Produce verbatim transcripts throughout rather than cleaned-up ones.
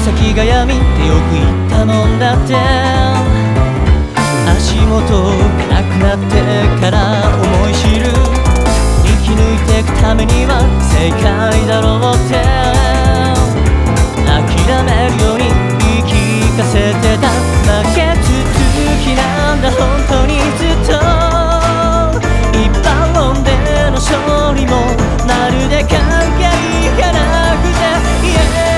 先が闇ってよく言ったもんだって。足元なくなってから思い知る、生き抜いていくためには正解だろうって諦めるように言い聞かせてた。負け続きなんだ本当にずっと。一般論での勝利もまるで関係がなくて、yeah、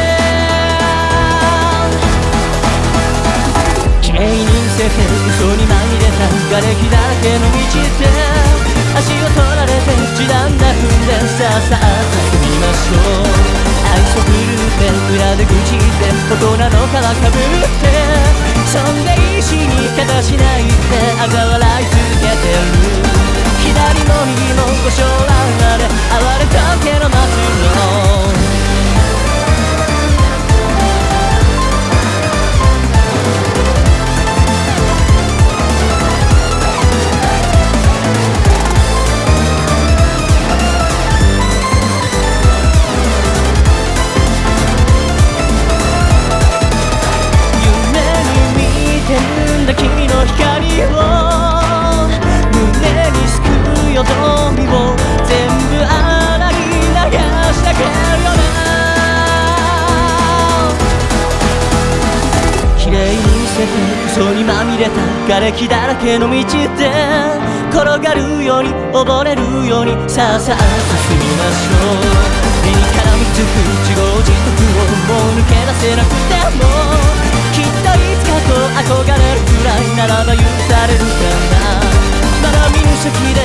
綺麗に見せて嘘にまみれた瓦礫だらけの道って足を取られて地団駄踏んで、さあさあ進みましょう。愛想振るって裏で愚痴って大人の皮かぶってそんで石に形ないって嘲笑い続けてる。左も右もご将来まで哀れだけの祭りの君の光を胸にすくよどみを全部洗い流してあげるよな。綺麗に見せて嘘にまみれた瓦礫だらけの道で転がるように溺れるように、さあさあ進みましょう。目に絡みつく自業自得をもう抜け出せなくてもきっといつかと憧れるくらいならば許されるかな。まだ見ぬ先で